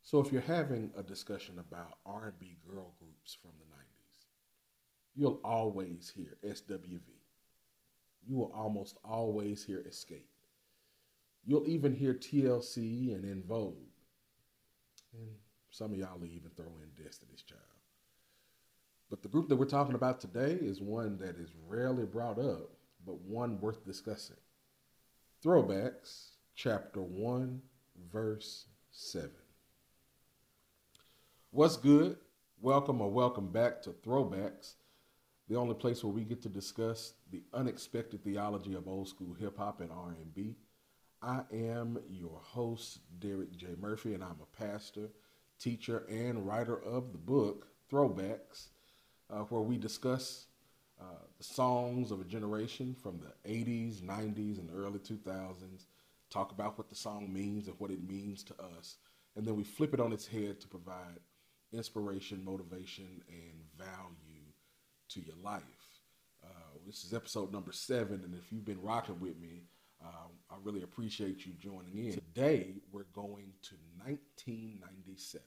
So if you're having a discussion about R&B girl groups from the 90s, you'll always hear SWV. You will almost always hear Escape. You'll even hear TLC and In Vogue. And some of y'all will even throw in Destiny's Child. But the group that we're talking about today is one that is rarely brought up, but one worth discussing. Throwbacks, chapter 1, verse 7. What's good? Welcome or welcome back to Throwbacks, the only place where we get to discuss the unexpected theology of old school hip hop and R&B. I am your host, Derek J. Murphy, and I'm a pastor, teacher, and writer of the book Throwbacks, where we discuss the songs of a generation from the 80s, 90s, and early 2000s, talk about what the song means and what it means to us, and then we flip it on its head to provide inspiration, motivation, and value to your life. This is episode number 7, and if you've been rocking with me, I really appreciate you joining in. Today, we're going to 1997.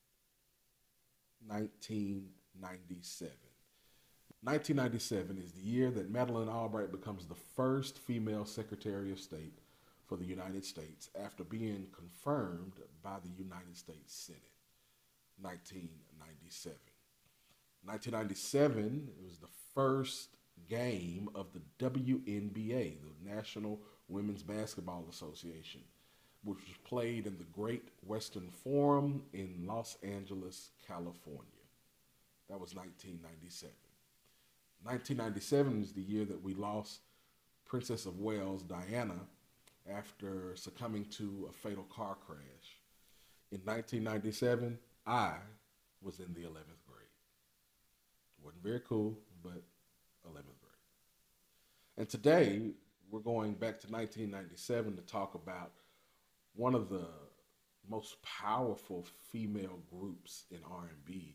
1997. 1997 is the year that Madeleine Albright becomes the first female Secretary of State for the United States after being confirmed by the United States Senate. 1997. 1997 was the first game of the WNBA, the National Women's Basketball Association, which was played in the Great Western Forum in Los Angeles, California. That was 1997. 1997 is the year that we lost Princess of Wales, Diana, after succumbing to a fatal car crash. In 1997, I was in the 11th grade. Wasn't very cool, but 11th grade. And today, we're going back to 1997 to talk about one of the most powerful female groups in R&B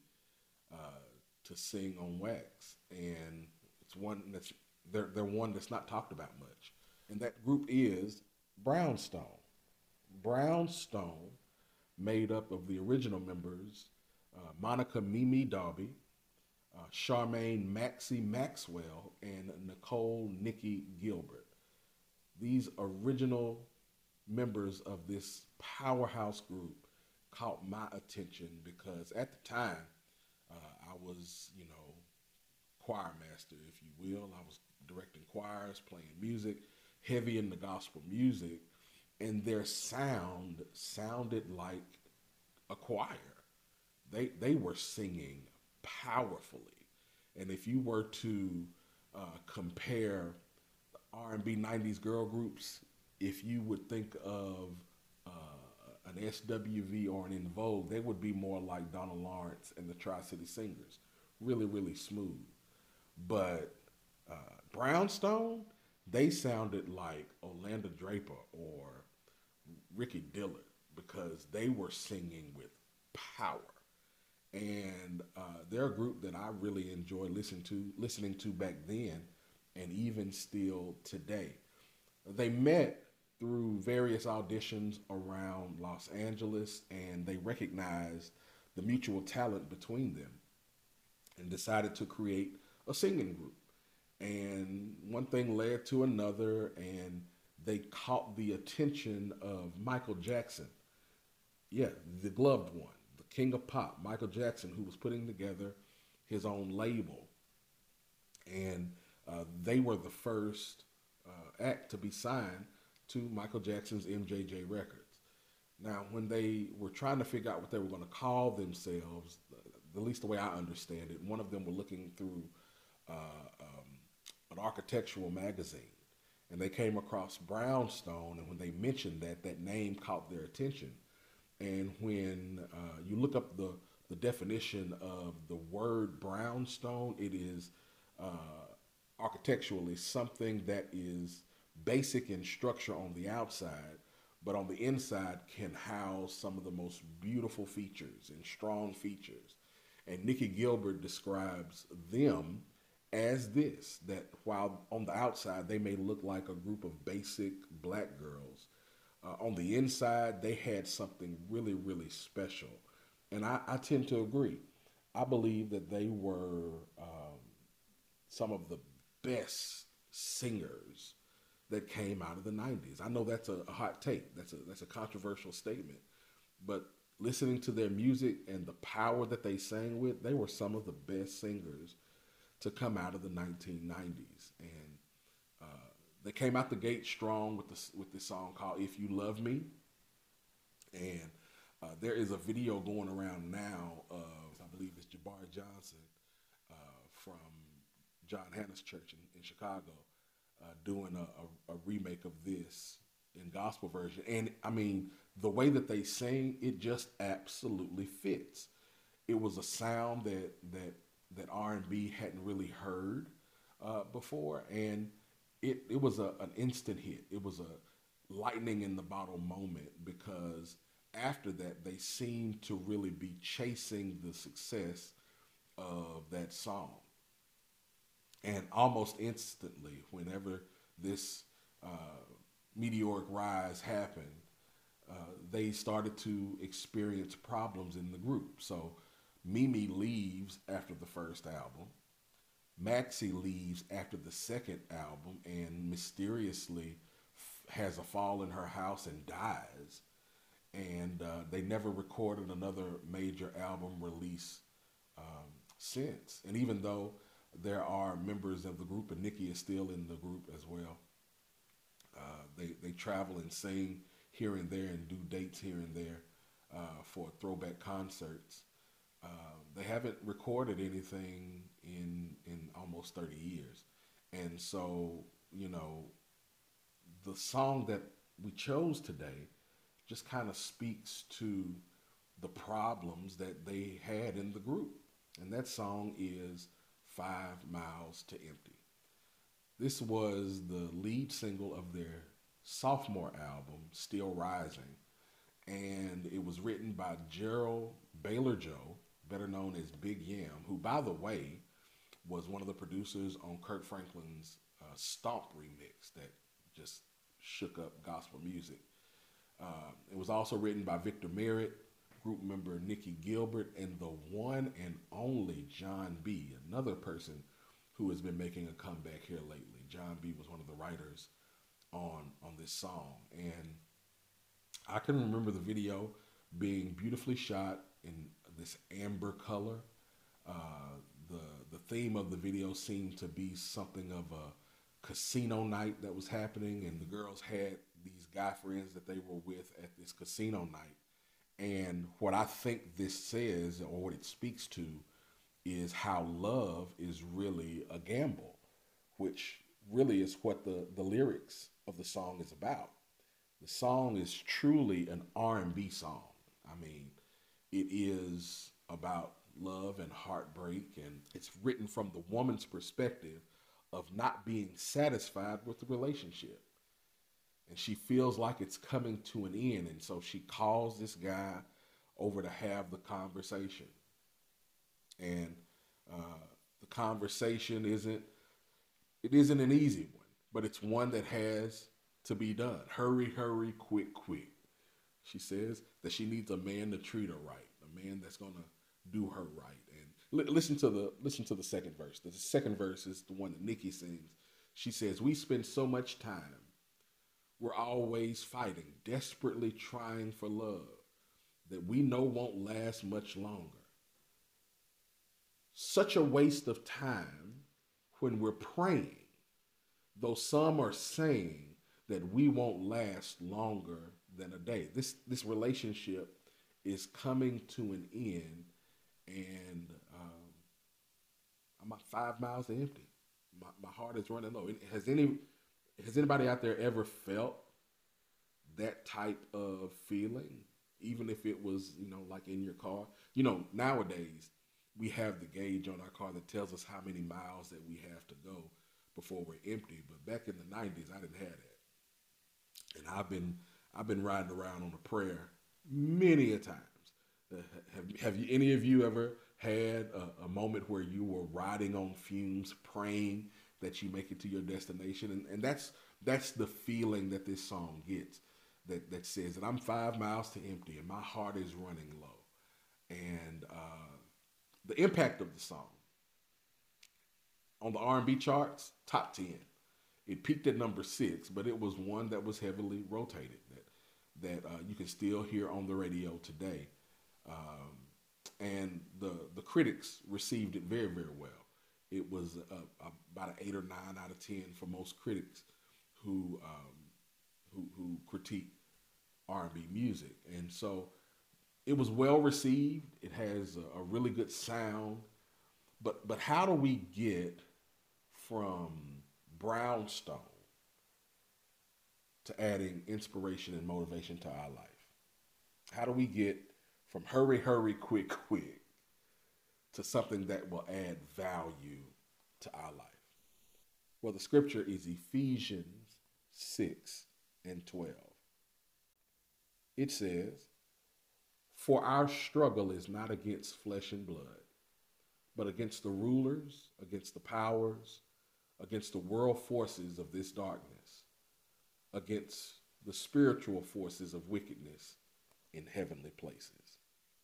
to sing on wax, and it's one that's they're one that's not talked about much, and that group is Brownstone. Brownstone, made up of the original members, Monica Mimi Darby, Charmaine Maxie Maxwell, and Nicole Nikki Gilbert. These original members of this powerhouse group caught my attention because at the time, I was, choir master, if you will. I was directing choirs, playing music, heavy in the gospel music, and their sound sounded like a choir. They were singing powerfully, and if you were to compare R&B 90s girl groups, if you would think of an SWV or an In Vogue, they would be more like Donna Lawrence and the Tri-City Singers. Really, really smooth. But Brownstone, they sounded like Orlando Draper or Ricky Dillard because they were singing with power. And they're a group that I really enjoy listening to back then and even still today. They met through various auditions around Los Angeles, and they recognized the mutual talent between them and decided to create a singing group. And one thing led to another, and they caught the attention of Michael Jackson. Yeah, the gloved one, the king of pop, Michael Jackson, who was putting together his own label. And they were the first act to be signed to Michael Jackson's MJJ Records. Now, when they were trying to figure out what they were going to call themselves, at least the way I understand it, one of them were looking through an architectural magazine, and they came across Brownstone, and when they mentioned that, that name caught their attention. And when you look up the definition of the word brownstone, it is architecturally something that is basic in structure on the outside, but on the inside can house some of the most beautiful features and strong features. And Nikki Gilbert describes them as this, that while on the outside they may look like a group of basic black girls, On the inside, they had something really, really special. And I tend to agree. I believe that they were some of the best singers that came out of the 90s. I know that's a hot take. That's a controversial statement. But listening to their music and the power that they sang with, they were some of the best singers to come out of the 1990s. And uh, they came out the gate strong with this song called "If You Love Me," and there is a video going around now of, I believe it's Jabari Johnson from John Hanna's church in Chicago doing a remake of this in gospel version. And I mean, the way that they sing, it just absolutely fits. It was a sound that R&B hadn't really heard before, and it was an instant hit. It was a lightning in the bottle moment because after that they seemed to really be chasing the success of that song. And almost instantly, whenever this uh, meteoric rise happened, they started to experience problems in the group. So Mimi leaves after the first album. Maxie leaves after the second album and mysteriously has a fall in her house and dies. And they never recorded another major album release since. And even though there are members of the group, and Nikki is still in the group as well, they travel and sing here and there and do dates here and there for throwback concerts. They haven't recorded anything in almost 30 years. And so, you know, the song that we chose today just kind of speaks to the problems that they had in the group. And that song is 5 Miles to Empty. This was the lead single of their sophomore album, Still Rising. And it was written by Gerald Baylor Joe, better known as Big Yam, who, by the way, was one of the producers on Kirk Franklin's Stomp remix that just shook up gospel music. It was also written by Victor Merritt, group member Nikki Gilbert, and the one and only John B., another person who has been making a comeback here lately. John B. was one of the writers on this song. And I can remember the video being beautifully shot in this amber color. The theme of the video seemed to be something of a casino night that was happening, and the girls had these guy friends that they were with at this casino night. And what I think this says, or what it speaks to, is how love is really a gamble, which really is what the lyrics of the song is about. The song is truly an R&B song. I mean, it is about love and heartbreak, and it's written from the woman's perspective of not being satisfied with the relationship. And she feels like it's coming to an end, and so she calls this guy over to have the conversation. And the conversation isn't an easy one, but it's one that has to be done. Hurry, hurry, quick, quick. She says that she needs a man to treat her right, a man that's gonna do her right. And listen to the second verse. The second verse is the one that Nikki sings. She says, "We spend so much time. We're always fighting, desperately trying for love that we know won't last much longer. Such a waste of time when we're praying, though some are saying that we won't last longer than a day." This relationship is coming to an end, and I'm about 5 miles to empty. My heart is running low. Has anybody out there ever felt that type of feeling? Even if it was, like in your car. Nowadays we have the gauge on our car that tells us how many miles that we have to go before we're empty. But back in the 90s, I didn't have that. And I've been riding around on a prayer many a times. Have any of you ever had a moment where you were riding on fumes, praying that you make it to your destination? And that's the feeling that this song gets. that says that I'm 5 miles to empty and my heart is running low. And the impact of the song on the R&B charts, top 10. It peaked at number 6, but it was one that was heavily rotated that you can still hear on the radio today. And the critics received it very, very well. It was about an 8 or 9 out of 10 for most critics who critique R&B music, and so it was well received. It has a really good sound, but how do we get from Brownstone to adding inspiration and motivation to our life? How do we get from hurry, hurry, quick, quick to something that will add value to our life? Well, the scripture is Ephesians 6 and 12. It says, "For our struggle is not against flesh and blood, but against the rulers, against the powers, against the world forces of this darkness, against the spiritual forces of wickedness in heavenly places."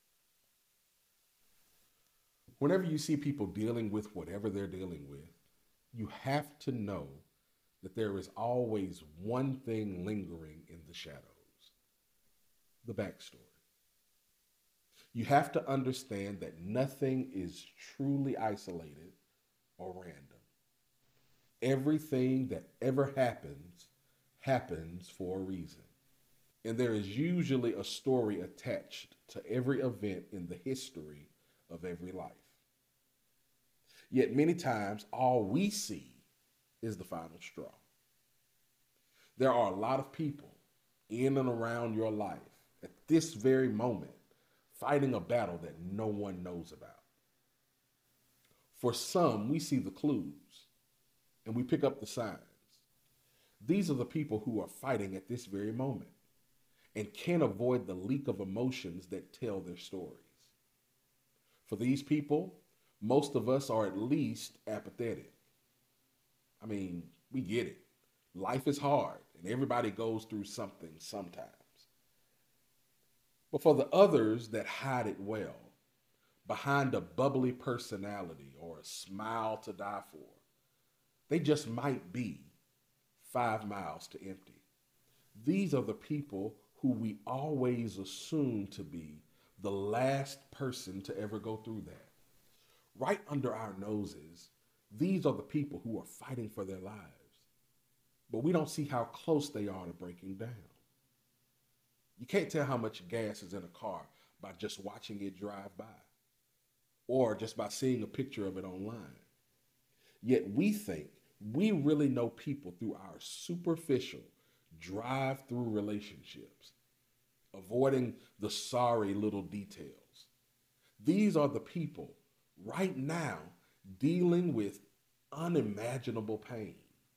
Whenever you see people dealing with whatever they're dealing with, you have to know that there is always one thing lingering in the shadows: the backstory. You have to understand that nothing is truly isolated or random. Everything that ever happens for a reason. And there is usually a story attached to every event in the history of every life. Yet many times, all we see is the final straw. There are a lot of people in and around your life at this very moment fighting a battle that no one knows about. For some, we see the clues and we pick up the signs. These are the people who are fighting at this very moment and can't avoid the leak of emotions that tell their stories. For these people, most of us are at least apathetic. I mean, we get it. Life is hard and everybody goes through something sometimes. But for the others that hide it well, behind a bubbly personality or a smile to die for, they just might be 5 miles to empty. These are the people who we always assume to be the last person to ever go through that. Right under our noses, these are the people who are fighting for their lives, but we don't see how close they are to breaking down. You can't tell how much gas is in a car by just watching it drive by or just by seeing a picture of it online. Yet we think we really know people through our superficial drive-through relationships, avoiding the sorry little details. These are the people right now dealing with unimaginable pain,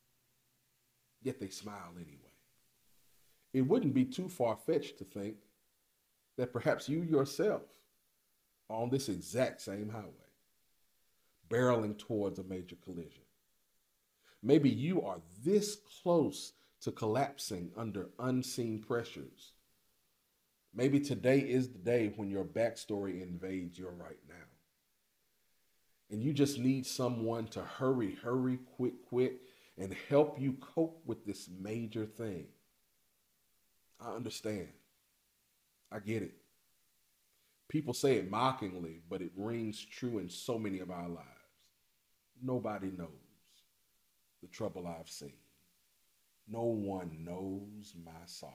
yet they smile anyway. It wouldn't be too far-fetched to think that perhaps you yourself are on this exact same highway, barreling towards a major collision. Maybe you are this close to collapsing under unseen pressures. Maybe today is the day when your backstory invades your right now. And you just need someone to hurry, hurry, quick, quick, and help you cope with this major thing. I understand. I get it. People say it mockingly, but it rings true in so many of our lives. Nobody knows the trouble I've seen. No one knows my sorrow.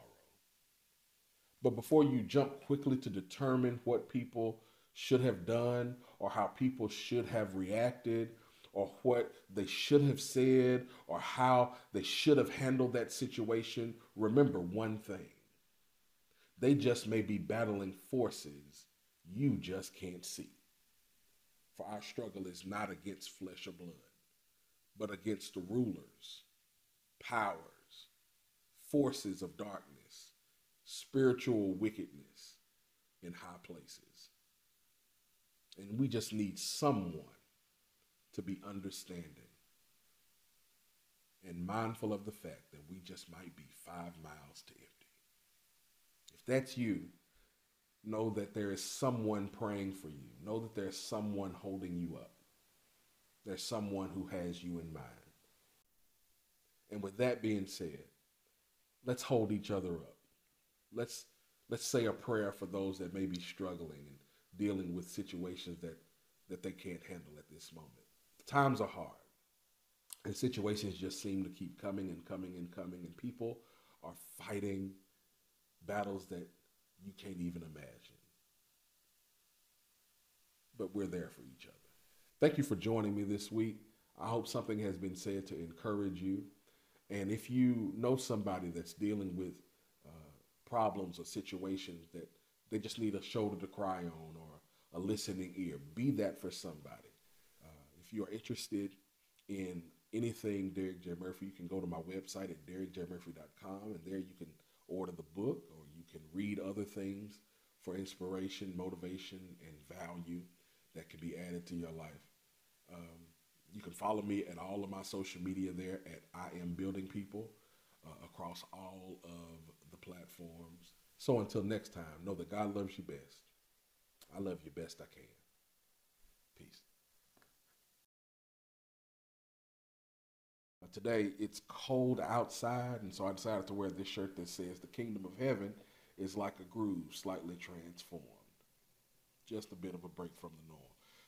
But before you jump quickly to determine what people should have done or how people should have reacted or what they should have said or how they should have handled that situation, remember one thing. They just may be battling forces you just can't see. For our struggle is not against flesh or blood, but against the rulers, powers, forces of darkness, spiritual wickedness in high places. And we just need someone to be understanding and mindful of the fact that we just might be 5 miles to empty. that's you, know that there is someone praying for you. Know that there's someone holding you up. There's someone who has you in mind. And with that being said, let's hold each other up. Let's let's say a prayer for those that may be struggling and dealing with situations that they can't handle at this moment. Times are hard, and situations just seem to keep coming and coming and coming, and people are fighting battles that you can't even imagine. But we're there for each other. Thank you for joining me this week. I hope something has been said to encourage you. And if you know somebody that's dealing with problems or situations that they just need a shoulder to cry on or a listening ear, be that for somebody. If you are interested in anything Derek J. Murphy, you can go to my website at derekjmurphy.com, and there you can order the book or you can read other things for inspiration, motivation, and value that can be added to your life. Um, you can follow me at all of my social media there at I Am Building People across all of the platforms. So until next time, know that God loves you best. I love you best I can. Peace. Today it's cold outside, and so I decided to wear this shirt that says the kingdom of heaven is like a groove slightly transformed. Just a bit of a break from the norm.